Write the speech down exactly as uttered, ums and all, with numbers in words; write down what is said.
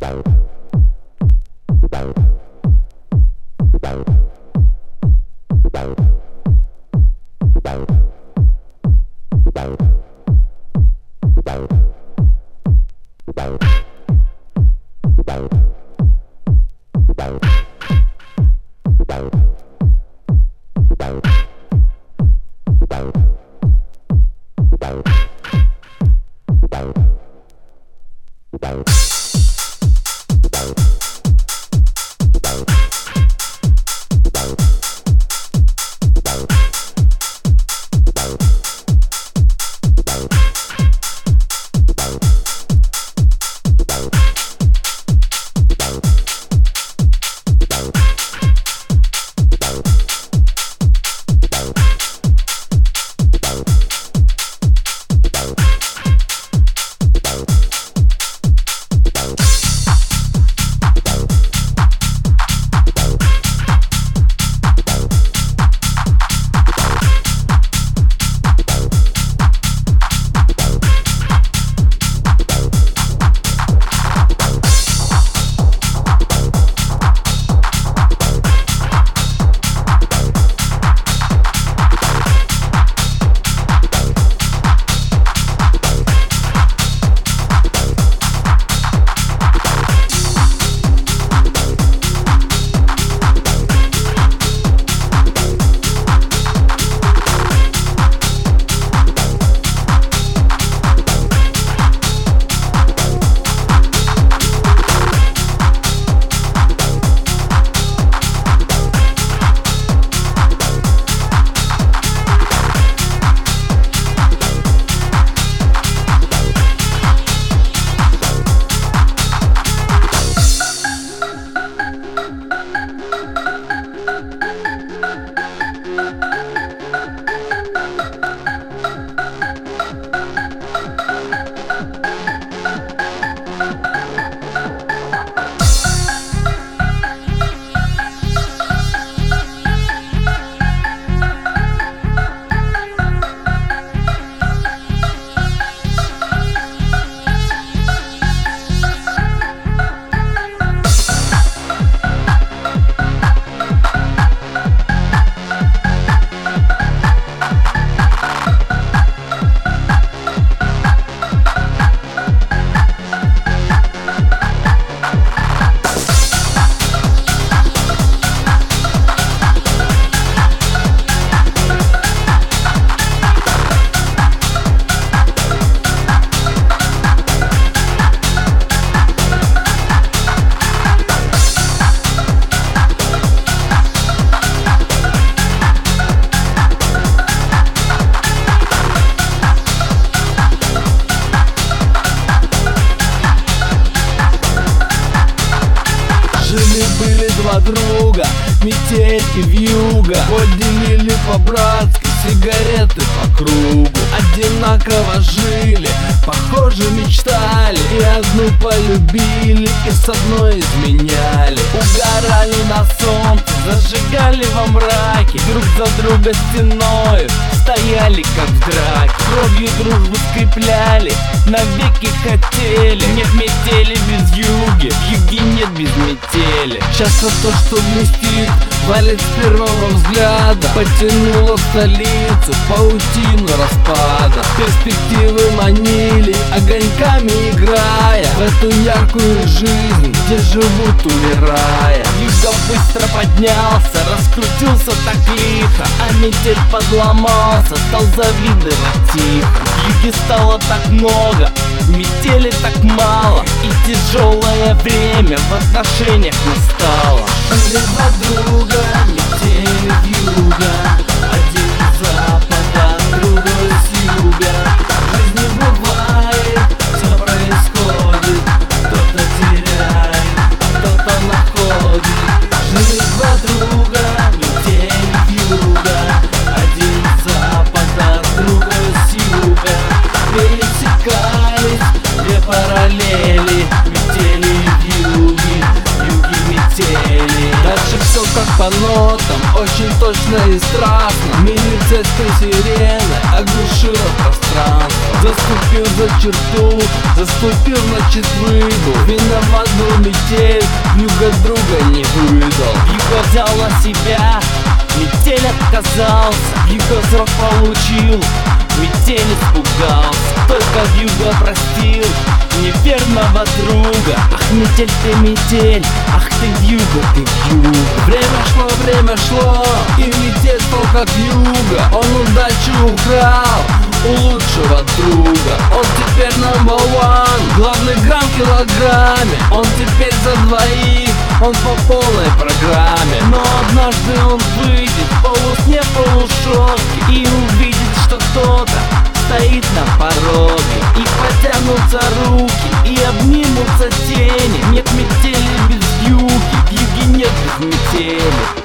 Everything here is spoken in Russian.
друга, метель и вьюга. Поделили по-братски сигареты по кругу. Одинаково жили, похоже мечтали, и одну полюбили, и с одной изменяли. Угорали на солнце, зажигали во мраке, друг за друга стеною стояли как в драке. Кровью дружбу скрепляли, навеки хотели. Нет метели без юги, юги нет без метели. Часто то, что блестит, валит с первого взгляда, потянуло столицу в паутину распада. Перспективы манили, огоньками играя в эту яркую жизнь, где живут умирая. Юга быстро поднялся, раскрутился так лихо, а метель подломался, стал завидовать тихо. В юге стало так много, метели так мало, и тяжелое время в отношениях настало. Два друга, метели вьюга, один с запада, другой с юга. В жизни бывает, все происходит, кто-то теряет, кто-то находит. Жили два друга, метели вьюга, один с запада, другой с юга. Пересекались две параллели, метели и вьюги, юги метели. Дальше все как по нотам, очень точно и страстно. Милицейской сиреной оглушила пространство. Заступил за черту, заступил, значит выбыл. Виноват был метель, вьюга друга не выдал. Вьюга взял на себя, метель отказался. Вьюга срок получил, метель испугался. Только вьюга простил неверного друга. Ах, метель ты, метель, ах ты, вьюга, ты, вьюга. Время шло, время шло, и метель стал как вьюга. Он удачу украл у лучшего друга. Он теперь number one, главный грамм в килограмме. Он теперь за двоих, он по полной программе. Но однажды он выйдет в полусне, полушоке и увидит, что кто-то стоит на пороге. И потянутся руки, и обнимутся тени. Нет метели без вьюги, вьюги нет без метели.